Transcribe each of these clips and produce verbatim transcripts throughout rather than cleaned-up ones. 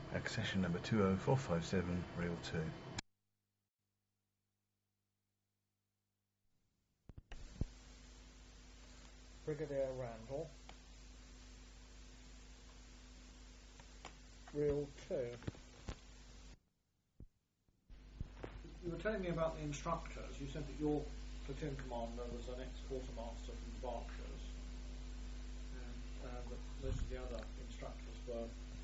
Accession number two oh four five seven, reel two. Brigadier Randall. Reel two. You were telling me about the instructors. You said that your platoon commander was an ex-quartermaster from the Berkshires, and uh, that most of the other instructors were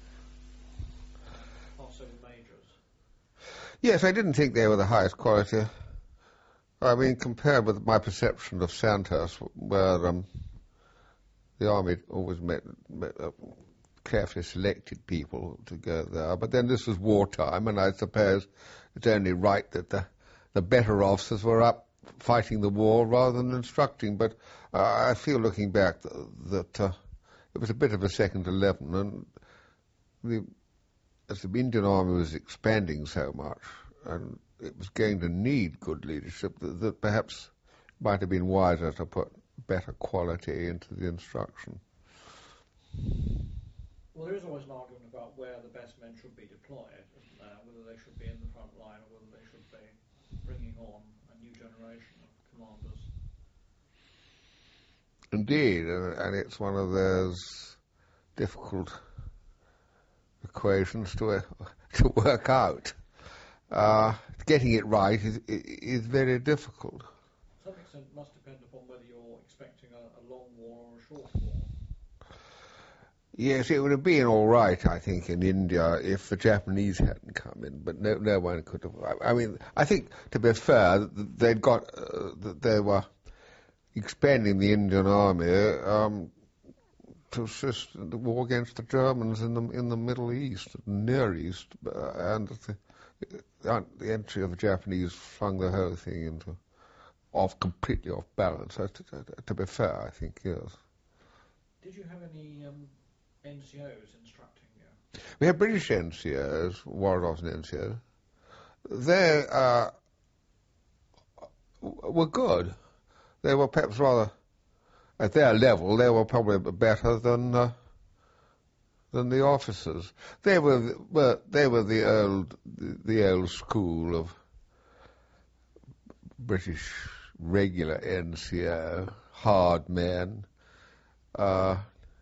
also majors. Yes, I didn't think they were the highest quality. I mean, compared with my perception of Sandhurst, where um, the army always met, met uh, carefully selected people to go there. But then this was wartime, and I suppose it's only right that the, the better officers were up fighting the war rather than instructing. But uh, I feel, looking back, that, that uh, it was a bit of a second eleven, and the, as the Indian Army was expanding so much, and it was going to need good leadership, that, that perhaps it might have been wiser to put better quality into the instruction. Well, there is always an argument about where the best men should be deployed, isn't there? Whether they should be in the front line or whether they should be bringing on a new generation of commanders. Indeed, and it's one of those difficult equations to uh, to work out. Uh, getting it right is, is very difficult. To some extent, it must depend upon whether you're expecting a, a long war or a short war. Yes, it would have been all right, I think, in India if the Japanese hadn't come in, but no, no one could have. I, I mean, I think, to be fair, they'd got, uh, they were expanding the Indian army um, to assist in the war against the Germans in the in the Middle East, Near East, uh, and the, uh, the entry of the Japanese flung the whole thing into off completely off balance. So to, to, to be fair, I think, yes. Did you have any um, N C Os instructing you? We had British N C Os, Wardoffs and N C Os. They uh, were good. They were perhaps rather, at their level, they were probably better than uh, than the officers. They were, were they were the old the, the old school of British regular N C O, hard men. Uh,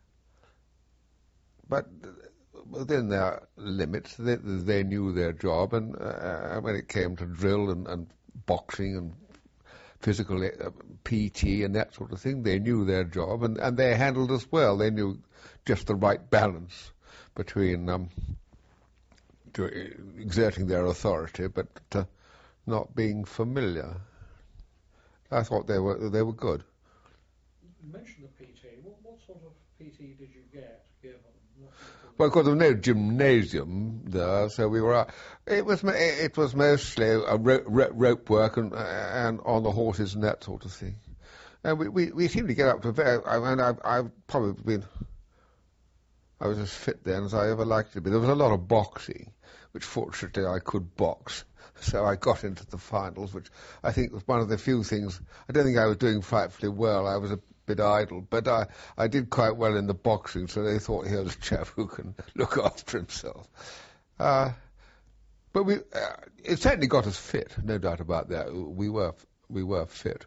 But within their limits, they, they knew their job, and uh, when it came to drill and, and boxing and physical uh, P T and that sort of thing, they knew their job, and, and they handled us well. They knew just the right balance between um, to, uh, exerting their authority, but uh, not being familiar. I thought they were they were good. You mentioned the P T. What, what sort of P T did you get given? Well, because there was no gymnasium there, so we were. Uh, it was it was mostly a ro- ro- rope work and and on the horses and that sort of thing. And we we, we seemed to get up to very. I mean, I've, I've probably been. I was as fit then as I ever liked to be. There was a lot of boxing, which fortunately I could box, so I got into the finals, which I think was one of the few things. I don't think I was doing frightfully well. I was a bit idle, but I, I did quite well in the boxing, so they thought here's a chap who can look after himself. Uh, but we, uh, it certainly got us fit, no doubt about that. We were we were fit.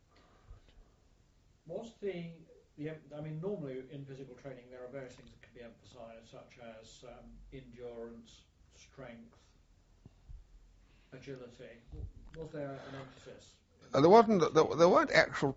Was the, the I mean, normally in physical training there are various things that can be emphasised, such as um, endurance, strength, agility. Was there an emphasis? Uh, there wasn't. There, there weren't actual.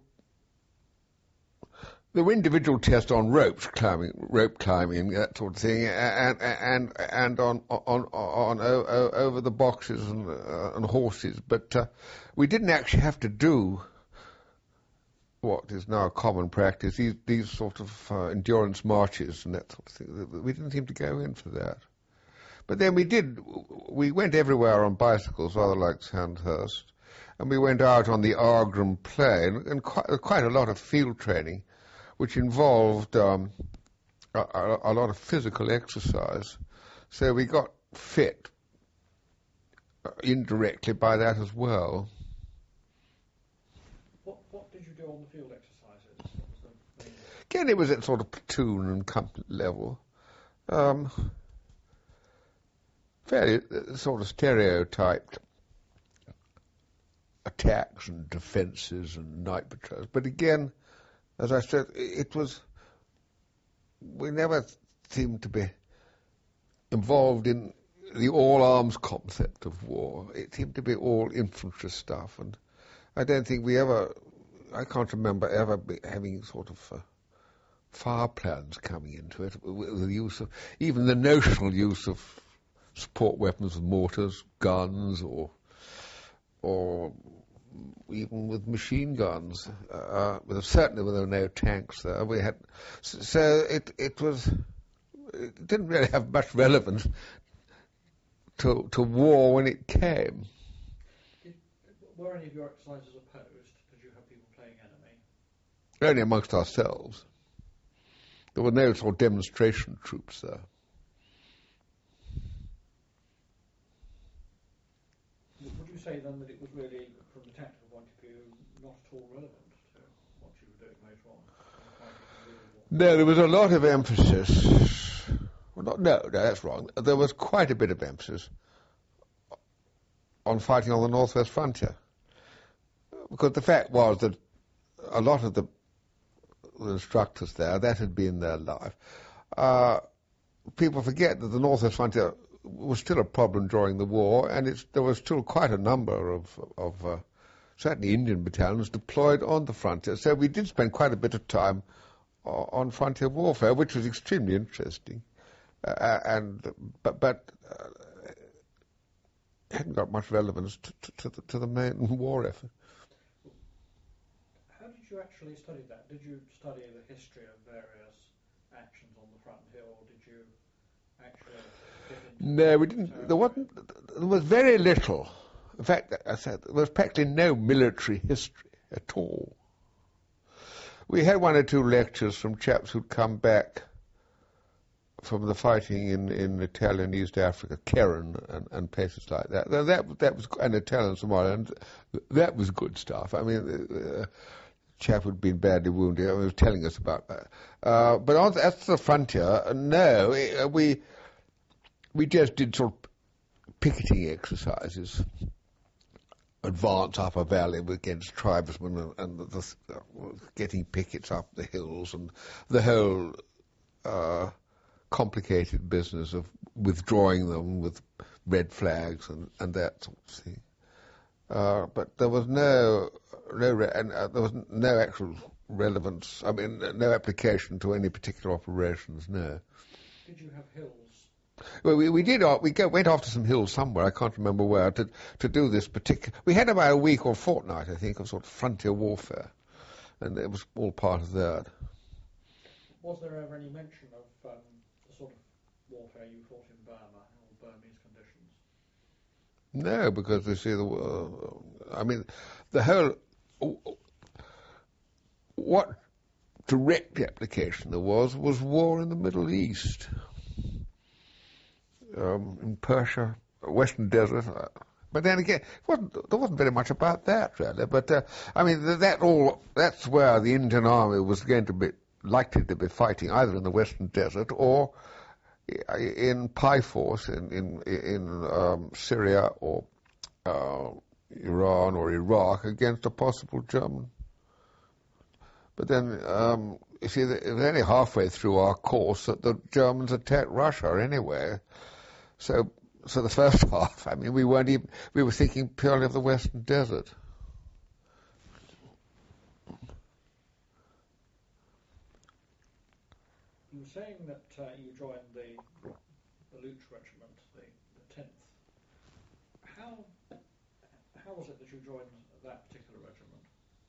There were individual tests on ropes climbing, rope climbing, that sort of thing, and and and on on on, on over the boxes and, uh, and horses. But uh, we didn't actually have to do what is now a common practice, these these sort of uh, endurance marches and that sort of thing. We didn't seem to go in for that. But then we did. We went everywhere on bicycles, rather like Sandhurst, and we went out on the Agram Plain, and quite, quite a lot of field training, which involved um, a, a, a lot of physical exercise. So we got fit uh, indirectly by that as well. What, what did you do on the field exercises? What was the main... Again, it was at sort of platoon and company level. Um, fairly uh, sort of stereotyped attacks and defences and night patrols. But again, as I said, it was, we never seemed to be involved in the all-arms concept of war. It seemed to be all infantry stuff, and I don't think we ever, I can't remember ever be having sort of uh, fire plans coming into it, with the use of, even the notional use of support weapons with mortars, guns, or or even with machine guns. Uh, but certainly there were no tanks there. We had, so it it was, it didn't really have much relevance to to war when it came. Did, were any of your exercises opposed? Did you have people playing enemy? Only amongst ourselves. There were no sort of demonstration troops there. Would you say then that it was really, from the tactical point of view, not at all relevant to what you were doing later on? No, there was a lot of emphasis. Well, not, no, no, that's wrong. There was quite a bit of emphasis on fighting on the northwest frontier. Because the fact was that a lot of the, the instructors there, that had been their life. Uh, people forget that the northwest frontier was still a problem during the war, and it's, there was still quite a number of, of uh, certainly Indian battalions deployed on the frontier. So we did spend quite a bit of time uh, on frontier warfare, which was extremely interesting. Uh, and but, but uh, hadn't got much relevance to, to, to, the, to the main war effort. How did you actually study that? Did you study the history of various actions on the frontier, or did you actually get into No, we didn't. There wasn't. There was very little. In fact, I said there was practically no military history at all. We had one or two lectures from chaps who'd come back from the fighting in, in Italian East Africa, Keren and, and places like that. That, that, that was, and Italian Somalia, and that was good stuff. I mean, uh, chap who'd been badly wounded, I mean, was telling us about that. Uh, but on the, at the frontier, uh, no, it, uh, we we just did sort of picketing exercises, advance up a valley against tribesmen, and, and the, the, uh, getting pickets up the hills, and the whole uh, complicated business of withdrawing them with red flags and, and that sort of thing. Uh, but there was no, no re- and, uh, there was no actual relevance, I mean, no application to any particular operations, no. Did you have hills? Well, we, we did, uh, we go, went off to some hills somewhere, I can't remember where, to, to do this particular, we had about a week or fortnight, I think, of sort of frontier warfare, and it was all part of that. Was there ever any mention of um, the sort of warfare you fought in Burma, or Burmese conditions? No, because you see, the, uh, I mean, the whole, what direct application there was, was war in the Middle East. Um, in Persia, Western Desert, uh, but then again, it wasn't, there wasn't very much about that really. But uh, I mean, th- that all—that's where the Indian Army was going to be likely to be fighting, either in the Western Desert or in Paiforce in in, in um, Syria or uh, Iran or Iraq against a possible German. But then, um, you see, it was only halfway through our course that the Germans attacked Russia anyway. So, so the first half, I mean, we weren't even, we were thinking purely of the Western Desert. You were saying that uh, you joined the, the Lutz Regiment, the, the tenth. How, how was it that you joined that particular regiment?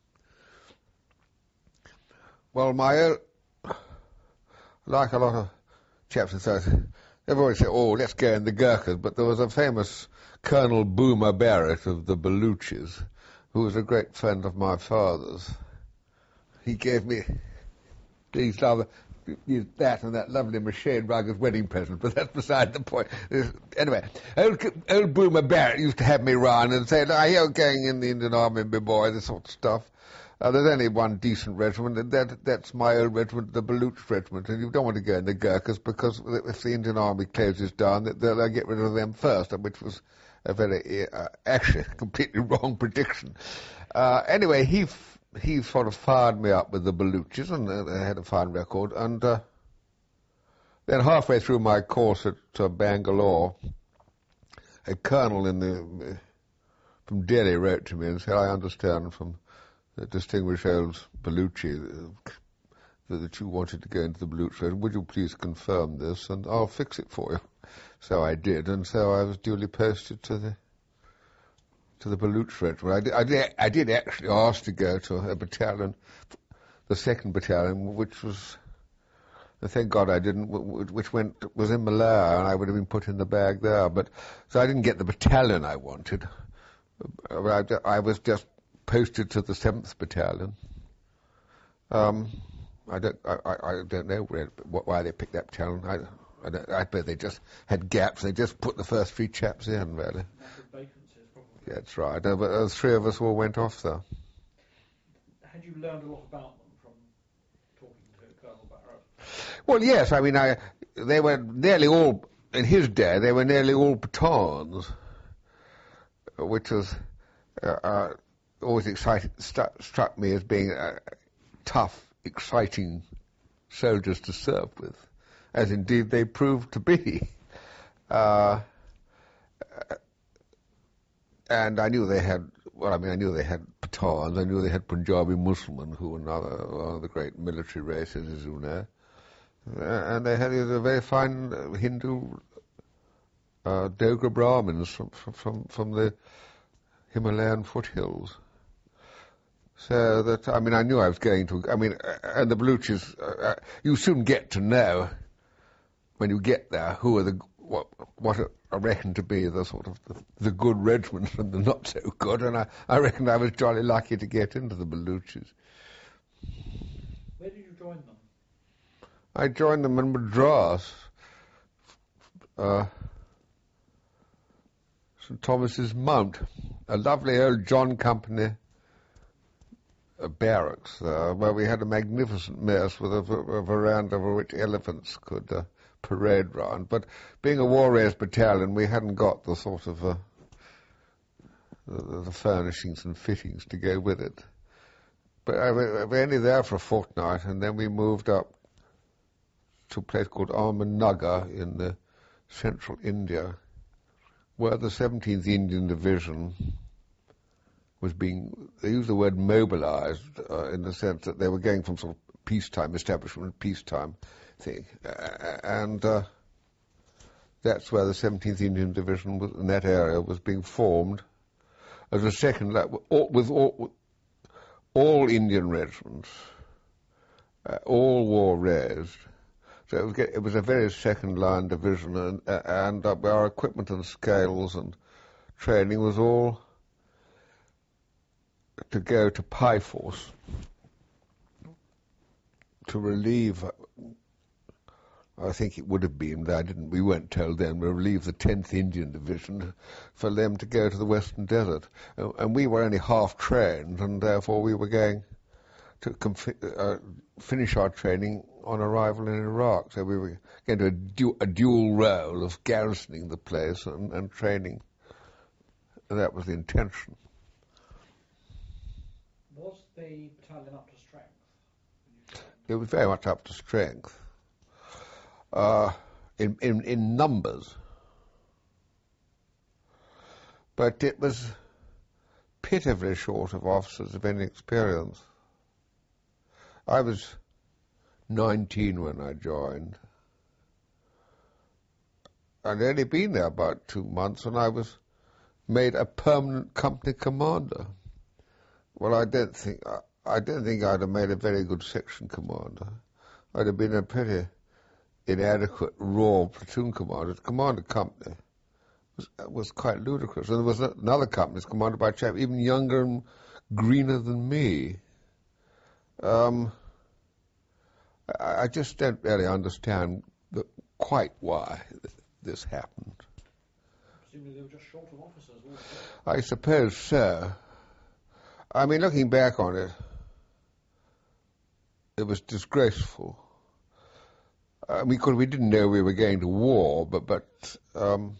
Well, my own, like a lot of chaps in South, everybody said, oh, let's go in the Gurkhas, but there was a famous Colonel Boomer Barrett of the Baluchis, who was a great friend of my father's. He gave me these other, that and that lovely machined rug as wedding present, but that's beside the point. Anyway, old, old Boomer Barrett used to have me round and say, "I hear you're going in the Indian Army, my boy," this sort of stuff. Uh, there's only one decent regiment, and that, that's my old regiment, the Baluch regiment, and you don't want to go in the Gurkhas because if the Indian Army closes down, they'll, they'll get rid of them first, which was a very, uh, actually, completely wrong prediction. Uh, anyway, he f- he sort of fired me up with the Baluchis, and uh, they had a fine record, and uh, then halfway through my course at uh, Bangalore, a colonel in the uh, from Delhi wrote to me and said, I understand from the distinguished old Baluchi uh, that you wanted to go into the Baluch regiment. Would you please confirm this, and I'll fix it for you. So I did, and so I was duly posted to the to the Baluch regiment. I did, I did, I did actually ask to go to a battalion, the second battalion, which was, thank God I didn't, which went was in Malaya, and I would have been put in the bag there. But so I didn't get the battalion I wanted. I, I was just posted to the seventh battalion. Um, I don't, I, I don't know where, why they picked that battalion. I, I, don't, I bet they just had gaps. They just put the first three chaps in, really. Vacancies, probably. Yeah, that's right. No, but uh, three of us all went off there. Had you learned a lot about them from talking to Colonel Barrett? Well, yes. I mean, I they were nearly all in his day. They were nearly all Pathans, which was uh, uh, always excited, stu- struck me as being uh, tough, exciting soldiers to serve with, as indeed they proved to be. Uh, and I knew they had, well, I mean, I knew they had Pathans, I knew they had Punjabi Muslims, who were another one of the great military races, as you know. Uh, and they had a very fine uh, Hindu uh, Dogra Brahmins from, from, from the Himalayan foothills. So that, I mean, I knew I was going to, I mean, uh, and the Baluchis, uh, you soon get to know, when you get there, who are the, what, what are reckoned to be the sort of, the, the good regiments and the not so good, and I, I reckon I was jolly lucky to get into the Baluchis. Where did you join them? I joined them in Madras, uh, Saint Thomas's Mount, a lovely old John Company uh, barracks uh, where we had a magnificent mess with a, a veranda over which elephants could uh, parade round. But being a war-raised battalion, we hadn't got the sort of uh, the, the furnishings and fittings to go with it. But I, we were only there for a fortnight, and then we moved up to a place called Ahmednagar in the central India, where the seventeenth Indian Division was being, they used the word mobilized uh, in the sense that they were going from sort of peacetime establishment, peacetime thing. Uh, and uh, that's where the seventeenth Indian Division was, in that area was being formed as a second, all, with all, all Indian regiments, uh, all war raised. So it was, it was a very second-line division, and, uh, and uh, our equipment and scales and training was all to go to Pyforce to relieve, I think it would have been, I didn't, we weren't told then, we relieve the tenth Indian Division for them to go to the Western Desert. Uh, and we were only half-trained, and therefore we were going to confi- uh, finish our training on arrival in Iraq. So we were going to a, du- a dual role of garrisoning the place and, and training. And that was the intention. Was the battalion up to strength? It was very much up to strength. Uh, in, in, in numbers. But it was pitifully short of officers of any experience. I was nineteen when I joined. I'd only been there about two months and I was made a permanent company commander. Well, I don't think I, I don't think I'd have made a very good section commander. I'd have been a pretty inadequate raw platoon commander. To command a company was, was quite ludicrous. And there was another company commanded by a chap even younger and greener than me. Um, I, I just don't really understand the, quite why th- this happened. Presumably they were just short of officers, weren't I suppose so. I mean, looking back on it, it was disgraceful. I mean, because we didn't know we were going to war, but but um,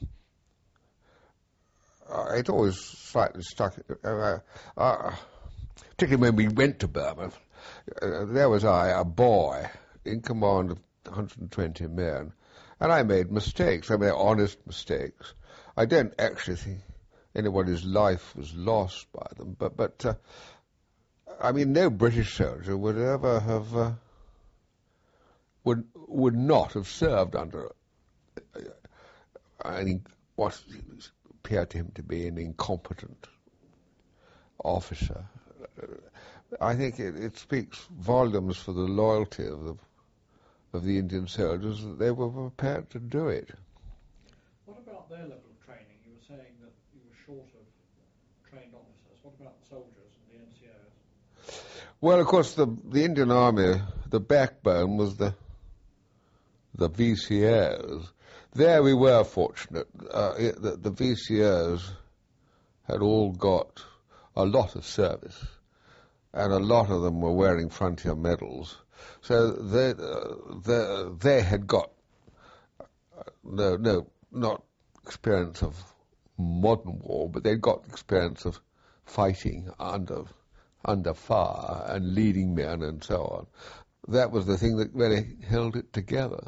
uh, it always slightly stuck. Uh, uh, particularly when we went to Burma, uh, there was I, a boy, in command of one hundred twenty men, and I made mistakes. I made honest mistakes. I don't actually think anybody's life was lost by them, but but uh, I mean, no British soldier would ever have uh, would would not have served under uh, I think what appeared to him to be an incompetent officer. I think it, it speaks volumes for the loyalty of the of the Indian soldiers that they were prepared to do it. What about their level of training? You were saying that you were short of trained officers. What about the soldiers and the N C Os? Well, of course, the the Indian Army, the backbone was the the V C Os. There we were fortunate. Uh, it, the, the V C Os had all got a lot of service, and a lot of them were wearing frontier medals. So they uh, they, they had got uh, no no not experience of modern war, but they'd got experience of fighting under under fire and leading men and so on. That was the thing that really held it together.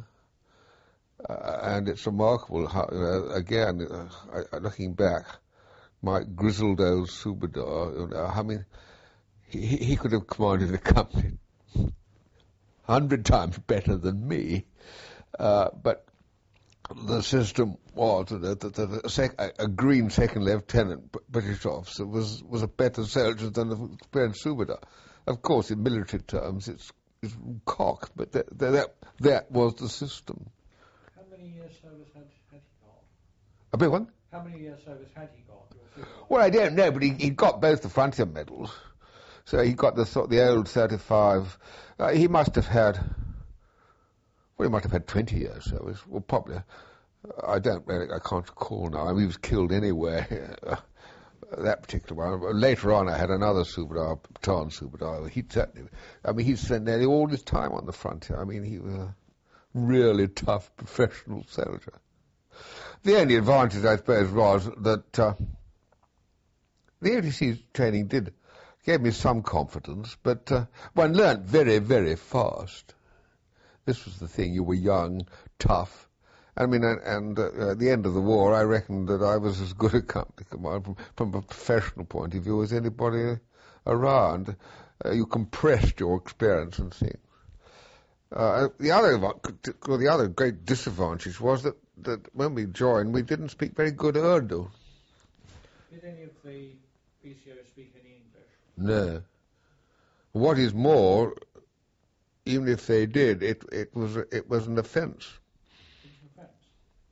Uh, and it's remarkable how, uh, again, uh, I, looking back, my grizzled old Subadar, uh, I mean, he, he could have commanded a company a hundred times better than me, uh, but the system was that, that, that a, sec, a, a green second lieutenant British officer was, was a better soldier than an experienced Subadar. Of course, in military terms, it's, it's cock, but that, that, that was the system. How many years service had, had he got? A big one? How many years service had he got? Well, I don't know, but he, he got both the frontier medals. So he got the the old thirty-five. Uh, he must have had, well, he must have had twenty years service. Well, probably. Uh, I don't really, I can't recall now. I mean, he was killed anyway, uh, that particular one. Later on, I had another Subadar, Tan Subadar. He certainly, I mean, he spent nearly all his time on the frontier. I mean, he was a really tough professional soldier. The only advantage, I suppose, was that uh, the A T C training did gave me some confidence, but uh, one learnt very, very fast. This was the thing. You were young, tough. I mean, and, and uh, at the end of the war, I reckoned that I was as good a company commander from, from a professional point of view as anybody around. Uh, you compressed your experience and things. Uh, the other well, the other great disadvantage was that, that when we joined, we didn't speak very good Urdu. Did any of the B C Os speak any English? No. What is more, even if they did, it it was it was an offence. It was an offence.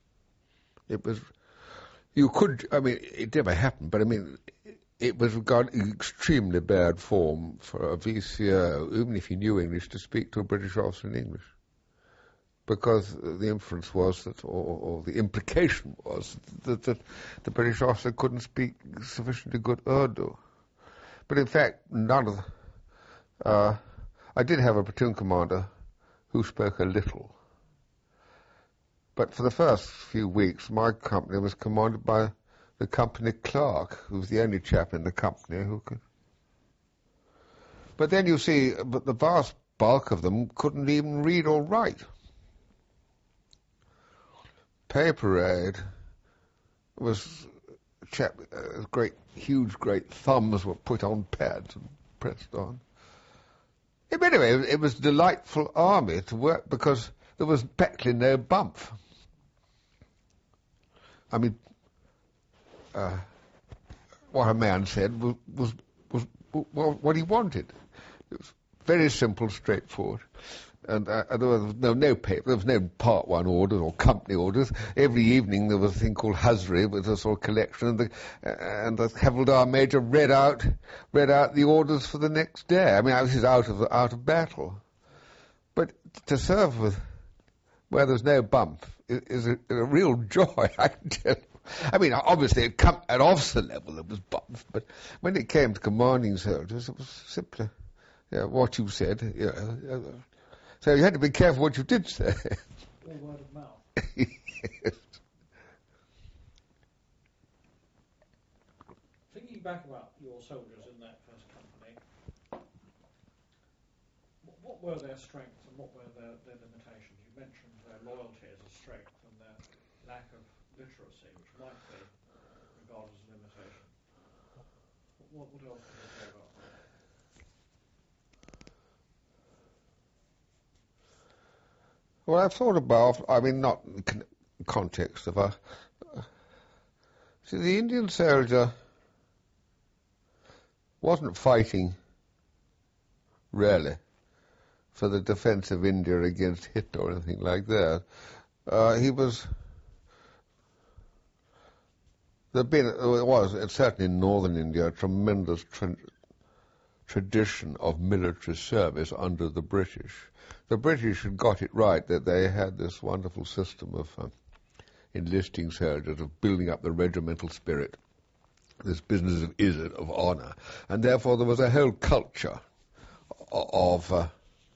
It was. You could. I mean, it never happened, but I mean, it was regarded extremely bad form for a V C O, even if he knew English, to speak to a British officer in English, because the inference was that, or, or the implication was that, that the British officer couldn't speak sufficiently good Urdu. But in fact, none of the, uh, I did have a platoon commander who spoke a little. But for the first few weeks, my company was commanded by the company clerk, who was the only chap in the company who could. But then you see, but the vast bulk of them couldn't even read or write. Pay parade was chap, uh, great, huge, great thumbs were put on pads and pressed on. But anyway, it was a delightful army to work because there was practically no bump. I mean, uh, what a man said was, was, was, was what he wanted. It was very simple, straightforward. And uh, there was no, no paper, there was no part one orders or company orders. Every evening there was a thing called Hazri, which was a sort of collection, and the, uh, and the Havildar Major read out, read out the orders for the next day. I mean, this is out of out of battle. But to serve with where there's no bump is, is a, a real joy, I can tell you. I mean, obviously at, com- at officer level there was bumps, but when it came to commanding soldiers, it was simply, yeah, what you said. Yeah. Uh, so you had to be careful what you did say. All word of mouth. Yes. Thinking back about your soldiers in that first company, what, what were their strengths and what were their, their limitations? You mentioned their loyalty as a strength and their lack of literacy, which might be regarded as a limitation. What, what else can you say about that? Well, I've thought about, I mean, not in con- context of a... Uh, see, the Indian soldier wasn't fighting, really, for the defense of India against Hitler or anything like that. Uh, he was... There'd been, there was, certainly in northern India, a tremendous tra- tradition of military service under the British. The British had got it right that they had this wonderful system of um, enlisting soldiers, of building up the regimental spirit, this business of izzat, of honour, and therefore there was a whole culture of uh,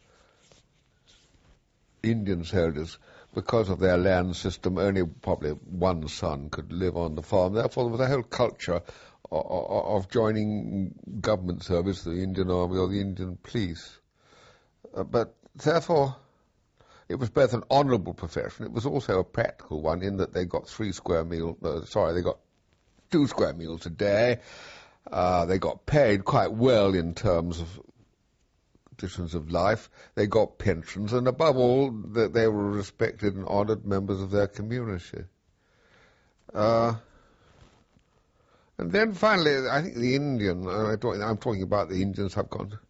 Indian soldiers. Because of their land system, only probably one son could live on the farm. Therefore, there was a whole culture of, of joining government service, the Indian Army or the Indian police. Uh, but therefore, it was both an honourable profession. It was also a practical one in that they got three square meals. Uh, sorry, they got two square meals a day. Uh, they got paid quite well in terms of conditions of life. They got pensions, and above all, that they were respected and honoured members of their community. Uh, and then finally, I think the Indian, and I talk, I'm talking about the Indian subcontinent,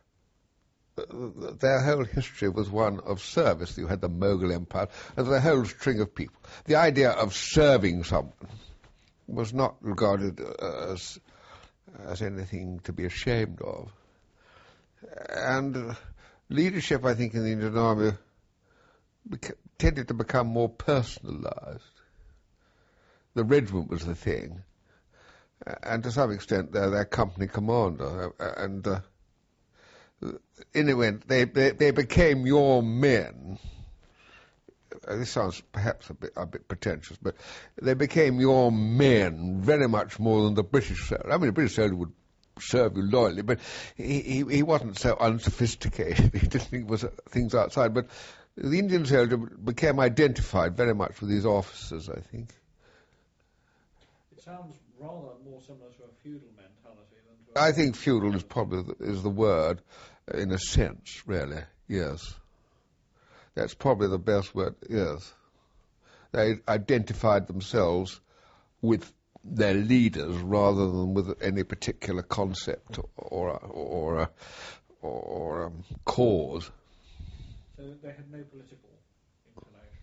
their whole history was one of service. You had the Mughal Empire, and there was a whole string of people. The idea of serving someone was not regarded as, as anything to be ashamed of. And uh, leadership, I think, in the Indian Army beca- tended to become more personalised. The regiment was the thing, uh, and to some extent they're their company commander. Uh, and uh, in the end, they, they, they became your men. Uh, this sounds perhaps a bit, a bit pretentious, but they became your men very much more than the British soldier. I mean, the British soldier would serve you loyally, but he, he, he wasn't so unsophisticated. He didn't think it was things outside. But the Indian soldier became identified very much with his officers, I think. It sounds rather more similar to a feudal mentality than to a... I think feudal is probably the, is the word, in a sense, really, yes. That's probably the best word, yes. They identified themselves with their leaders rather than with any particular concept or or or, or um, cause. So they had no political inclinations.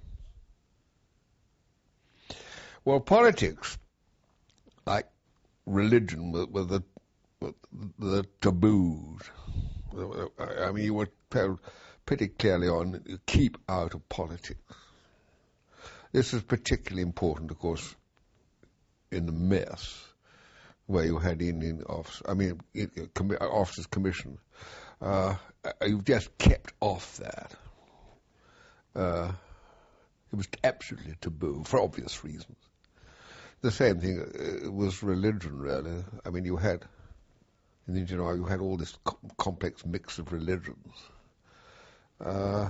Well, politics, like religion, were, were the were the taboos. I mean, you were told pretty clearly on, you keep out of politics. This is particularly important, of course, in the mess, where you had Indian officers, I mean, com- officers commissioned. Uh, you've just kept off that. Uh, it was absolutely taboo, for obvious reasons. The same thing uh, was religion, really. I mean, you had, in the Indian Army, you had all this co- complex mix of religions. Uh,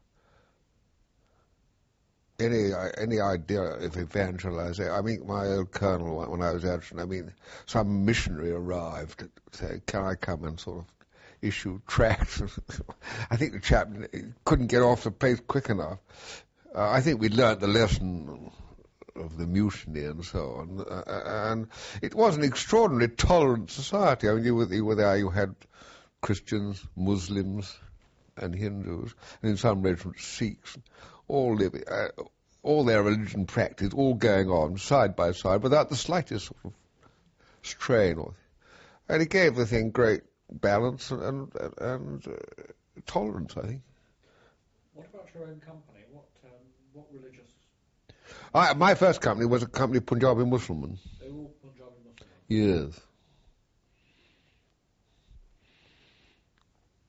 Any any idea of evangelizing? I mean, my old colonel, when I was adjutant, I mean, some missionary arrived, saying, "Can I come and sort of issue tracts?" I think the chap couldn't get off the place quick enough. Uh, I think we learnt the lesson of the mutiny and so on, uh, and it was an extraordinarily tolerant society. I mean, you were, you were there, you had Christians, Muslims, and Hindus, and in some regiments Sikhs, all living, uh, all their religion practice, all going on side by side without the slightest sort of strain. Or, and it gave the thing great balance and, and, and uh, tolerance, I think. What about your own company? What um, what religious? I, my first company was a company of Punjabi Muslims. They were all Punjabi Muslims. Yes.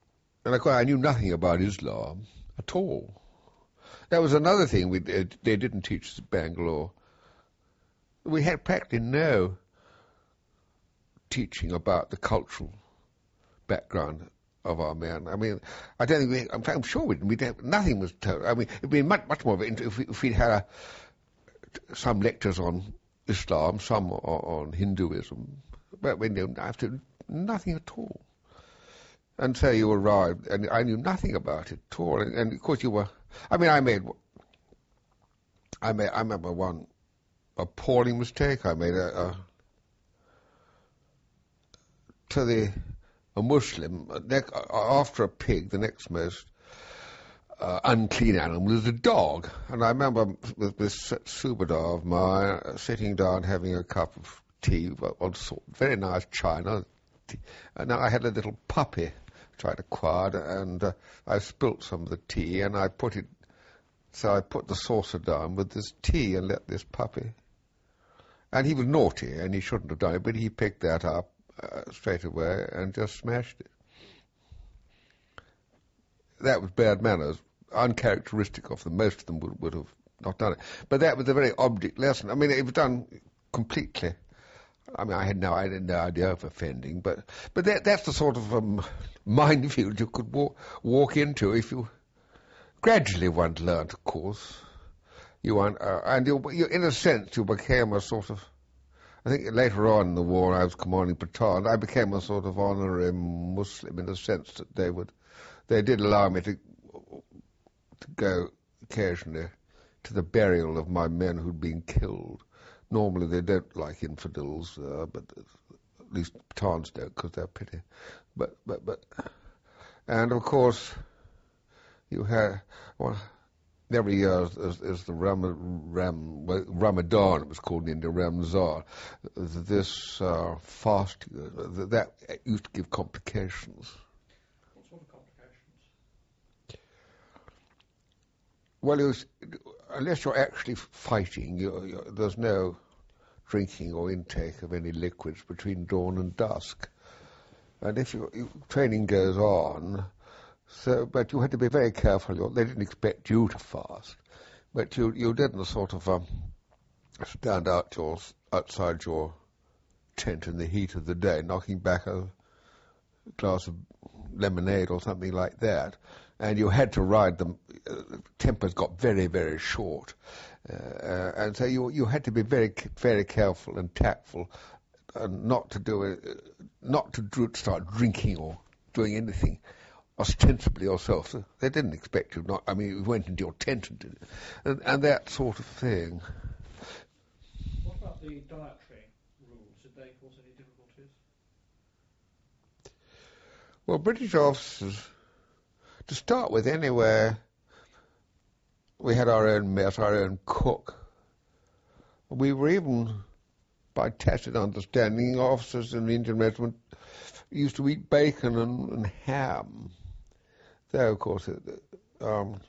And of course, I knew nothing about Islam at all. That was another thing we did. They didn't teach us at Bangalore. We had practically no teaching about the cultural background of our men. I mean, I don't think we, I'm, I'm sure we'd, we'd have, nothing was told. I mean, it'd be much, much more of it if, we, if we'd had a, some lectures on Islam, some on, on Hinduism, but we knew after nothing at all. And so you arrived, and I knew nothing about it at all. And, and of course you were, I mean, I made, I made, I remember one appalling mistake I made. A, a, to the, a Muslim, after a pig, the next most uh, unclean animal is a dog. And I remember with this Subadar of mine sitting down having a cup of tea, on very nice china, and I had a little puppy tried acquired, and uh, I spilt some of the tea, and I put it, so I put the saucer down with this tea and let this puppy, and he was naughty, and he shouldn't have done it, but he picked that up uh, straight away and just smashed it. That was bad manners, uncharacteristic of them. Most of them would, would have not done it. But that was a very object lesson. I mean, it was done completely. I mean, I had no, I had no idea of offending, but but that that's the sort of um, minefield you could walk, walk into if you gradually one learned, of course. You want, uh, and you, you, in a sense, you became a sort of. I think later on in the war, I was commanding battalion. I became a sort of honorary Muslim in the sense that they would, they did allow me to to go occasionally to the burial of my men who'd been killed. Normally they don't like infidels, uh, but at least battalions don't because they're pity. But but but, and of course, you have well, every year is, is the Ram, Ram, Ramadan. It was called in India Ramzan. This uh, fast uh, that used to give complications. What sort of complications? Well, it was, unless you're actually fighting, you, you, there's no drinking or intake of any liquids between dawn and dusk. And if you, you, training goes on, so but you had to be very careful. They didn't expect you to fast, but you you didn't sort of um, stand out your, outside your tent in the heat of the day, knocking back a glass of lemonade or something like that. And you had to ride them. Uh, tempers got very, very short, uh, uh, and so you you had to be very, very careful and tactful, and not to do it, uh, not to do, start drinking or doing anything ostensibly yourself. So they didn't expect you. Not, I mean, you went into your tent and did it, and, and that sort of thing. What about the dietary rules? Did they cause any difficulties? Well, British officers. To start with, anywhere, we had our own mess, our own cook. We were even, by tacit understanding, officers in the Indian regiment used to eat bacon and, and ham. Though, of course, it, um,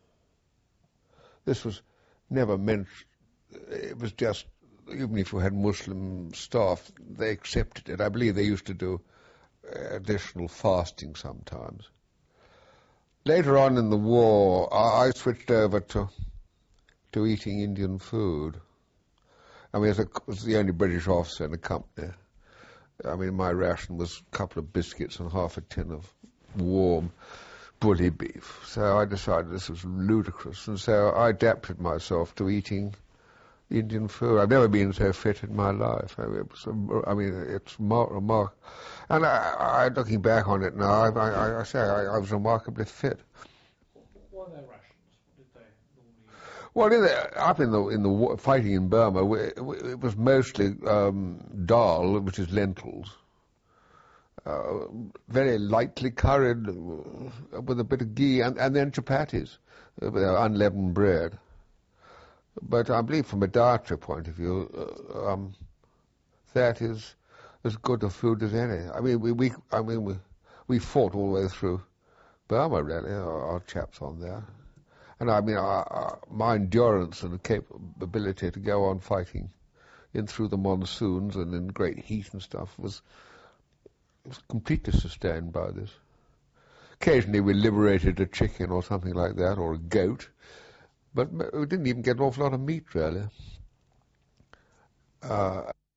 this was never meant, it was just, even if you had Muslim staff, they accepted it. I believe they used to do additional fasting sometimes. Later on in the war, I switched over to to eating Indian food. I mean, as a, was the only British officer in the company. I mean, my ration was a couple of biscuits and half a tin of warm bully beef. So I decided this was ludicrous, and so I adapted myself to eating Indian food. I've never been so fit in my life. I mean, it was, I mean it's remarkable. And I, I, looking back on it now, I, I, I say I, I was remarkably fit. What were their rations? What did they normally use? Well, in the, up in the in the war, fighting in Burma, we, we, it was mostly um, dal, which is lentils, uh, very lightly curried uh, with a bit of ghee, and, and then chapatis, uh, with unleavened bread. But I believe from a dietary point of view, uh, um, that is as good a food as any. I mean, we, we I mean, we, we fought all the way through Burma, really, our, our chaps on there. And I mean, our, our, my endurance and capability to go on fighting in through the monsoons and in great heat and stuff was, was completely sustained by this. occasionally we liberated a chicken or something like that, or a goat, but we didn't even get an awful lot of meat, really. Uh,